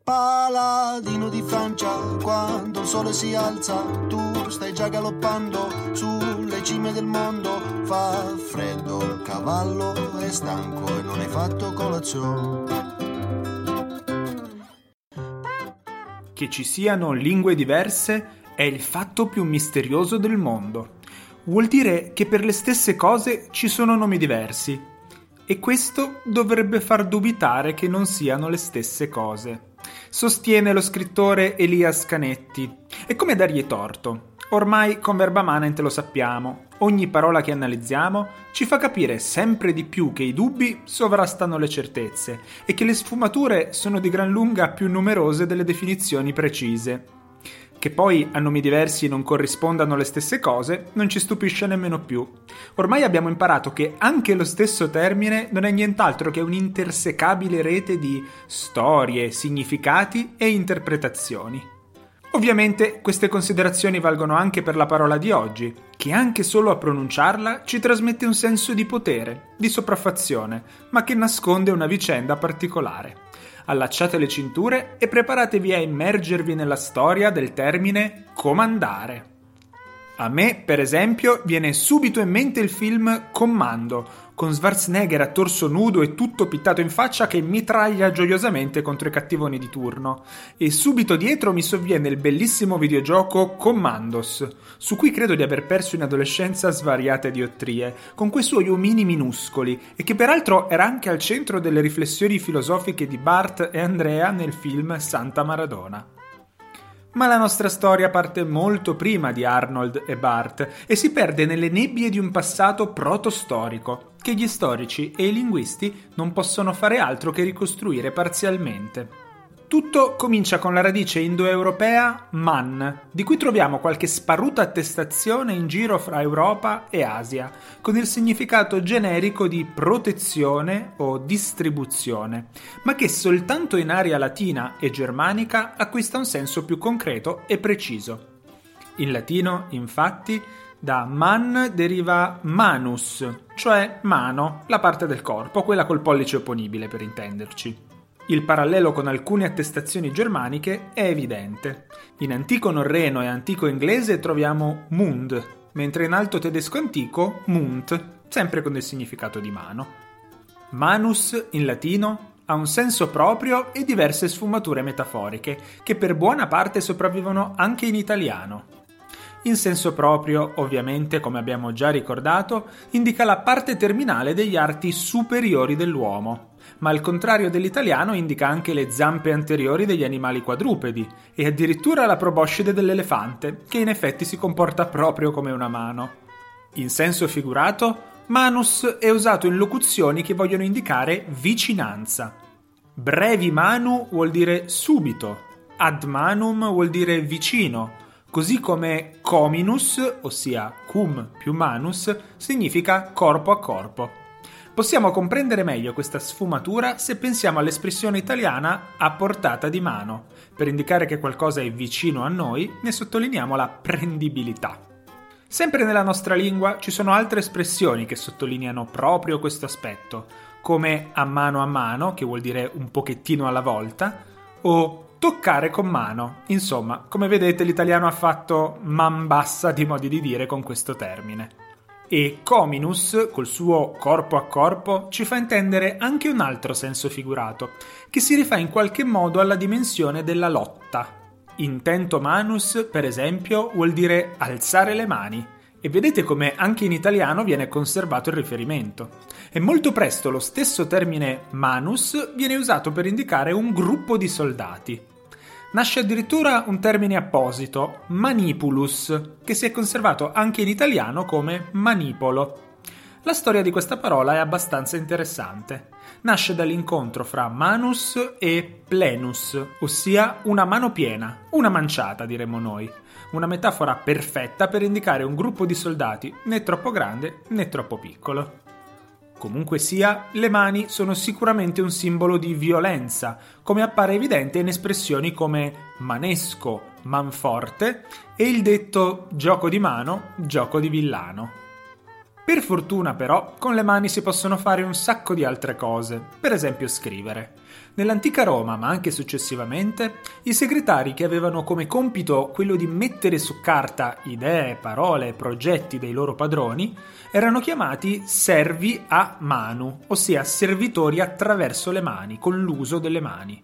Paladino di Francia, quando il sole si alza, tu stai già galoppando sulle cime del mondo. Fa freddo, il cavallo è stanco e non hai fatto colazione. Che ci siano lingue diverse è il fatto più misterioso del mondo. Vuol dire che per le stesse cose ci sono nomi diversi. E questo dovrebbe far dubitare che non siano le stesse cose. Sostiene lo scrittore Elias Canetti. È come dargli torto. Ormai con verba manent lo sappiamo. Ogni parola che analizziamo ci fa capire sempre di più che i dubbi sovrastano le certezze e che le sfumature sono di gran lunga più numerose delle definizioni precise. Che poi a nomi diversi non corrispondano le stesse cose non ci stupisce nemmeno più. Ormai abbiamo imparato che anche lo stesso termine non è nient'altro che un'intersecabile rete di storie, significati e interpretazioni. Ovviamente queste considerazioni valgono anche per la parola di oggi, che anche solo a pronunciarla ci trasmette un senso di potere, di sopraffazione, ma che nasconde una vicenda particolare. Allacciate le cinture e preparatevi a immergervi nella storia del termine comandare. A me, per esempio, viene subito in mente il film Commando, con Schwarzenegger a torso nudo e tutto pittato in faccia che mitraglia gioiosamente contro i cattivoni di turno. E subito dietro mi sovviene il bellissimo videogioco Commandos, su cui credo di aver perso in adolescenza svariate diottrie, con quei suoi omini minuscoli, e che peraltro era anche al centro delle riflessioni filosofiche di Bart e Andrea nel film Santa Maradona. Ma la nostra storia parte molto prima di Arnold e Bart e si perde nelle nebbie di un passato protostorico, che gli storici e i linguisti non possono fare altro che ricostruire parzialmente. Tutto comincia con la radice indoeuropea man, di cui troviamo qualche sparuta attestazione in giro fra Europa e Asia, con il significato generico di protezione o distribuzione, ma che soltanto in area latina e germanica acquista un senso più concreto e preciso. In latino, infatti, da man deriva manus, cioè mano, la parte del corpo, quella col pollice opponibile per intenderci. Il parallelo con alcune attestazioni germaniche è evidente. In antico norreno e antico inglese troviamo mund, mentre in alto tedesco antico munt, sempre con il significato di mano. Manus, in latino, ha un senso proprio e diverse sfumature metaforiche, che per buona parte sopravvivono anche in italiano. In senso proprio, ovviamente, come abbiamo già ricordato, indica la parte terminale degli arti superiori dell'uomo, ma al contrario dell'italiano indica anche le zampe anteriori degli animali quadrupedi e addirittura la proboscide dell'elefante, che in effetti si comporta proprio come una mano. In senso figurato, manus è usato in locuzioni che vogliono indicare vicinanza. Brevi manu vuol dire subito, ad manum vuol dire vicino, così come cominus, ossia cum più manus, significa corpo a corpo. Possiamo comprendere meglio questa sfumatura se pensiamo all'espressione italiana a portata di mano. Per indicare che qualcosa è vicino a noi, ne sottolineiamo la prendibilità. Sempre nella nostra lingua ci sono altre espressioni che sottolineano proprio questo aspetto, come a mano, che vuol dire un pochettino alla volta, o toccare con mano. Insomma, come vedete l'italiano ha fatto man bassa di modi di dire con questo termine. E cominus, col suo corpo a corpo, ci fa intendere anche un altro senso figurato, che si rifà in qualche modo alla dimensione della lotta. Intento manus, per esempio, vuol dire alzare le mani, e vedete come anche in italiano viene conservato il riferimento. E molto presto lo stesso termine manus viene usato per indicare un gruppo di soldati. Nasce addirittura un termine apposito, manipulus, che si è conservato anche in italiano come manipolo. La storia di questa parola è abbastanza interessante. Nasce dall'incontro fra manus e plenus, ossia una mano piena, una manciata diremmo noi. Una metafora perfetta per indicare un gruppo di soldati né troppo grande né troppo piccolo. Comunque sia, le mani sono sicuramente un simbolo di violenza, come appare evidente in espressioni come manesco, manforte e il detto gioco di mano, gioco di villano. Per fortuna però, con le mani si possono fare un sacco di altre cose, per esempio scrivere. Nell'antica Roma, ma anche successivamente, i segretari che avevano come compito quello di mettere su carta idee, parole e progetti dei loro padroni erano chiamati servi a manu, ossia servitori attraverso le mani, con l'uso delle mani.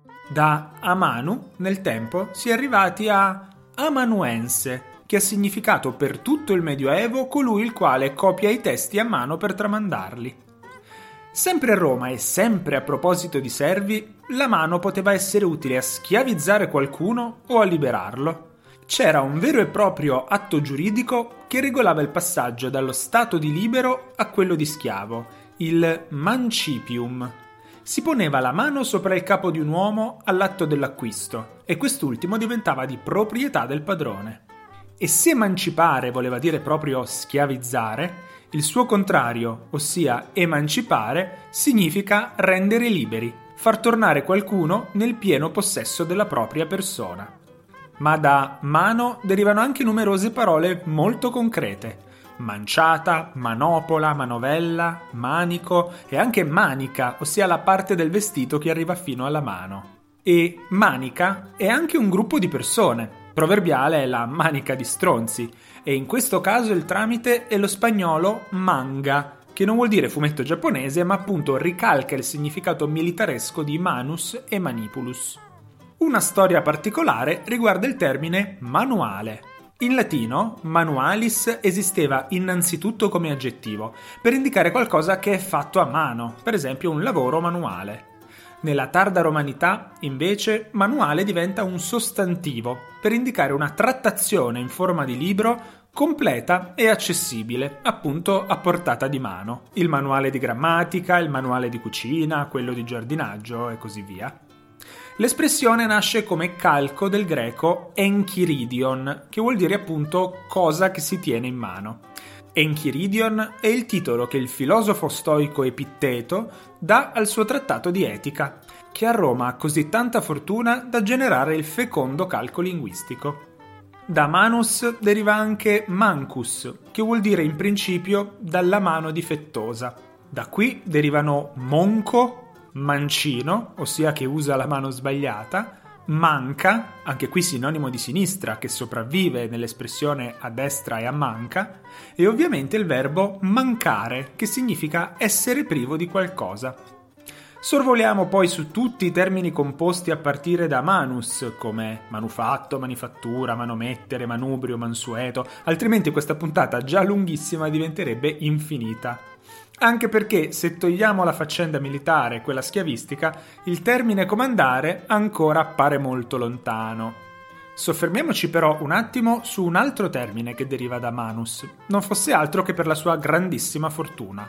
Da a manu, nel tempo, si è arrivati a amanuense, che ha significato per tutto il Medioevo colui il quale copia i testi a mano per tramandarli. Sempre a Roma e sempre a proposito di servi, la mano poteva essere utile a schiavizzare qualcuno o a liberarlo. C'era un vero e proprio atto giuridico che regolava il passaggio dallo stato di libero a quello di schiavo, il mancipium. Si poneva la mano sopra il capo di un uomo all'atto dell'acquisto e quest'ultimo diventava di proprietà del padrone. E se emancipare voleva dire proprio schiavizzare, il suo contrario, ossia emancipare, significa rendere liberi, far tornare qualcuno nel pieno possesso della propria persona. Ma da mano derivano anche numerose parole molto concrete: manciata, manopola, manovella, manico e anche manica, ossia la parte del vestito che arriva fino alla mano. E manica è anche un gruppo di persone. Proverbiale è la manica di stronzi, e in questo caso il tramite è lo spagnolo manga, che non vuol dire fumetto giapponese, ma appunto ricalca il significato militaresco di manus e manipulus. Una storia particolare riguarda il termine manuale. In latino, manualis esisteva innanzitutto come aggettivo, per indicare qualcosa che è fatto a mano, per esempio un lavoro manuale. Nella tarda romanità, invece, manuale diventa un sostantivo per indicare una trattazione in forma di libro completa e accessibile, appunto a portata di mano. Il manuale di grammatica, il manuale di cucina, quello di giardinaggio e così via. L'espressione nasce come calco del greco enchiridion, che vuol dire appunto cosa che si tiene in mano. Enchiridion è il titolo che il filosofo stoico Epitteto dà al suo trattato di etica, che a Roma ha così tanta fortuna da generare il fecondo calco linguistico. Da manus deriva anche mancus, che vuol dire in principio dalla mano difettosa. Da qui derivano monco, mancino, ossia che usa la mano sbagliata, manca, anche qui sinonimo di sinistra che sopravvive nell'espressione a destra e a manca, e ovviamente il verbo mancare, che significa essere privo di qualcosa. Sorvoliamo poi su tutti i termini composti a partire da manus, come manufatto, manifattura, manomettere, manubrio, mansueto, altrimenti questa puntata già lunghissima diventerebbe infinita. Anche perché, se togliamo la faccenda militare, quella schiavistica, il termine comandare ancora appare molto lontano. Soffermiamoci però un attimo su un altro termine che deriva da manus, non fosse altro che per la sua grandissima fortuna: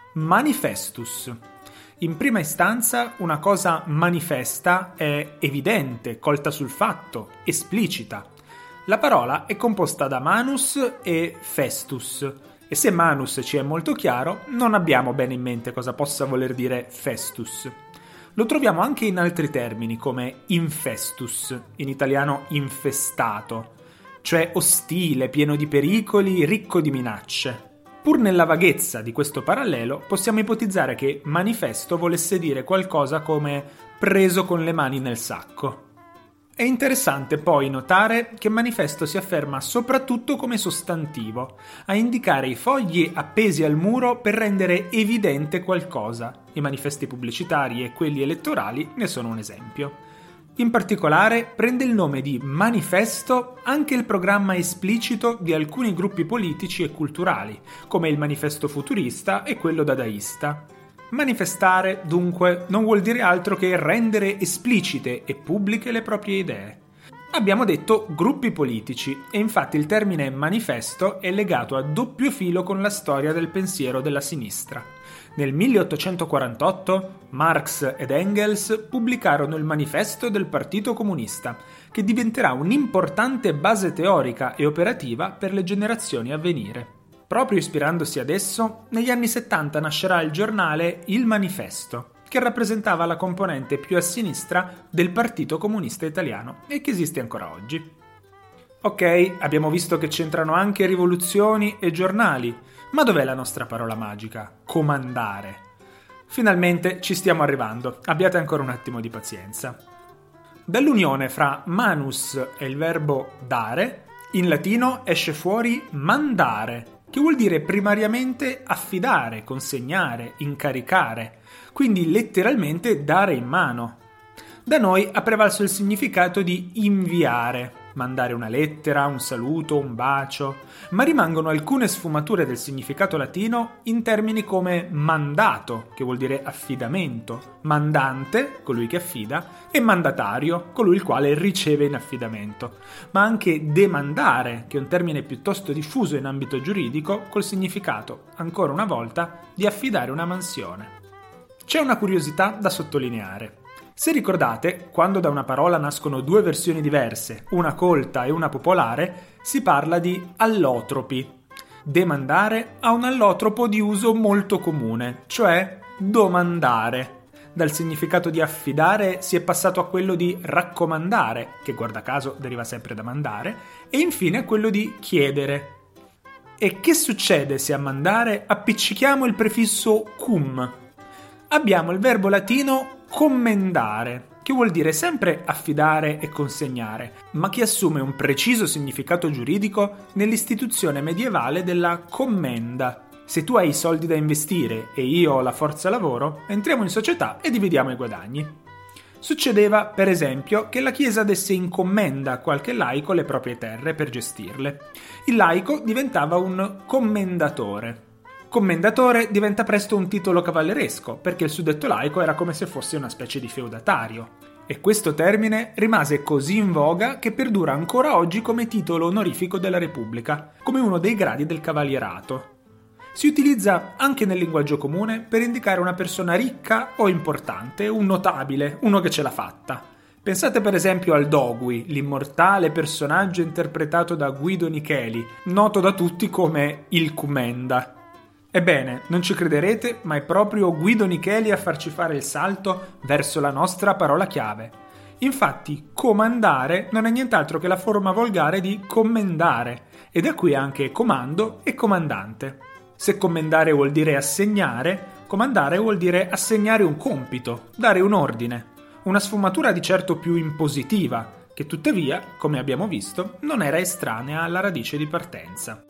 manifestus. In prima istanza, una cosa manifesta è evidente, colta sul fatto, esplicita. La parola è composta da manus e festus, e se manus ci è molto chiaro, non abbiamo bene in mente cosa possa voler dire festus. Lo troviamo anche in altri termini, come infestus, in italiano infestato, cioè ostile, pieno di pericoli, ricco di minacce. Pur nella vaghezza di questo parallelo, possiamo ipotizzare che manifesto volesse dire qualcosa come preso con le mani nel sacco. È interessante poi notare che manifesto si afferma soprattutto come sostantivo, a indicare i fogli appesi al muro per rendere evidente qualcosa. I manifesti pubblicitari e quelli elettorali ne sono un esempio. In particolare prende il nome di manifesto anche il programma esplicito di alcuni gruppi politici e culturali, come il manifesto futurista e quello dadaista. Manifestare, dunque, non vuol dire altro che rendere esplicite e pubbliche le proprie idee. Abbiamo detto gruppi politici, e infatti il termine manifesto è legato a doppio filo con la storia del pensiero della sinistra. Nel 1848 Marx ed Engels pubblicarono il Manifesto del Partito Comunista, che diventerà un'importante base teorica e operativa per le generazioni a venire. Proprio ispirandosi ad esso, negli anni 70 nascerà il giornale Il Manifesto, che rappresentava la componente più a sinistra del Partito Comunista Italiano e che esiste ancora oggi. Ok, abbiamo visto che c'entrano anche rivoluzioni e giornali, ma dov'è la nostra parola magica? Comandare. Finalmente ci stiamo arrivando, abbiate ancora un attimo di pazienza. Dall'unione fra manus e il verbo dare, in latino esce fuori mandare, che vuol dire primariamente affidare, consegnare, incaricare, quindi letteralmente dare in mano. Da noi ha prevalso il significato di inviare, mandare una lettera, un saluto, un bacio, ma rimangono alcune sfumature del significato latino in termini come mandato, che vuol dire affidamento, mandante, colui che affida, e mandatario, colui il quale riceve in affidamento, ma anche demandare, che è un termine piuttosto diffuso in ambito giuridico, col significato, ancora una volta, di affidare una mansione. C'è una curiosità da sottolineare. Se ricordate, quando da una parola nascono due versioni diverse, una colta e una popolare, si parla di allotropi. Demandare ha un allotropo di uso molto comune, cioè domandare. Dal significato di affidare si è passato a quello di raccomandare, che guarda caso deriva sempre da mandare, e infine a quello di chiedere. E che succede se a mandare appiccichiamo il prefisso cum? Abbiamo il verbo latino commendare, che vuol dire sempre affidare e consegnare, ma che assume un preciso significato giuridico nell'istituzione medievale della commenda. Se tu hai i soldi da investire e io ho la forza lavoro, entriamo in società e dividiamo i guadagni. Succedeva, per esempio, che la Chiesa desse in commenda a qualche laico le proprie terre per gestirle. Il laico diventava un commendatore. Commendatore diventa presto un titolo cavalleresco, perché il suddetto laico era come se fosse una specie di feudatario. E questo termine rimase così in voga che perdura ancora oggi come titolo onorifico della Repubblica, come uno dei gradi del cavalierato. Si utilizza anche nel linguaggio comune per indicare una persona ricca o importante, un notabile, uno che ce l'ha fatta. Pensate per esempio al Dogui, l'immortale personaggio interpretato da Guido Nicheli, noto da tutti come il Cumenda. Ebbene, non ci crederete, ma è proprio Guido Nicheli a farci fare il salto verso la nostra parola chiave. Infatti, comandare non è nient'altro che la forma volgare di commendare, e da qui anche comando e comandante. Se commendare vuol dire assegnare, comandare vuol dire assegnare un compito, dare un ordine. Una sfumatura di certo più impositiva, che tuttavia, come abbiamo visto, non era estranea alla radice di partenza.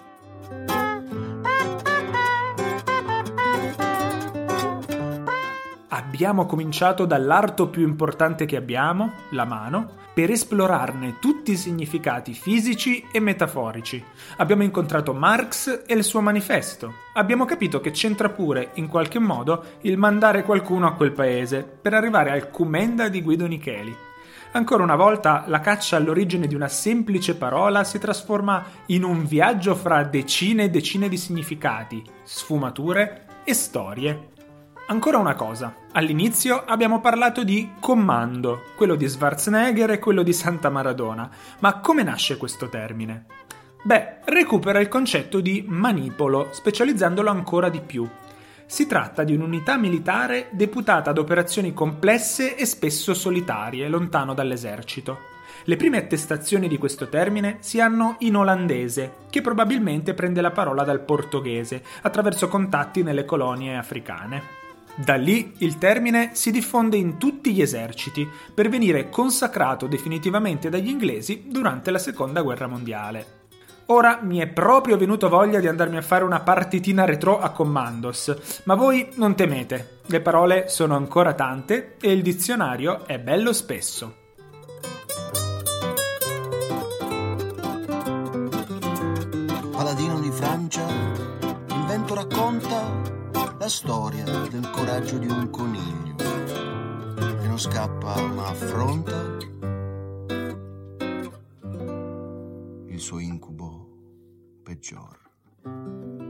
Abbiamo cominciato dall'arto più importante che abbiamo, la mano, per esplorarne tutti i significati fisici e metaforici. Abbiamo incontrato Marx e il suo manifesto. Abbiamo capito che c'entra pure, in qualche modo, il mandare qualcuno a quel paese, per arrivare al Cumenda di Guido Nicheli. Ancora una volta, la caccia all'origine di una semplice parola si trasforma in un viaggio fra decine e decine di significati, sfumature e storie. Ancora una cosa, all'inizio abbiamo parlato di comando, quello di Schwarzenegger e quello di Santa Maradona, ma come nasce questo termine? Beh, recupera il concetto di manipolo, specializzandolo ancora di più. Si tratta di un'unità militare deputata ad operazioni complesse e spesso solitarie, lontano dall'esercito. Le prime attestazioni di questo termine si hanno in olandese, che probabilmente prende la parola dal portoghese, attraverso contatti nelle colonie africane. Da lì il termine si diffonde in tutti gli eserciti per venire consacrato definitivamente dagli inglesi durante la Seconda Guerra Mondiale. Ora mi è proprio venuto voglia di andarmi a fare una partitina retro a Commandos, ma voi non temete, le parole sono ancora tante e il dizionario è bello spesso. Paladino di Francia, il vento racconta la storia del coraggio di un coniglio che non scappa ma affronta il suo incubo peggior.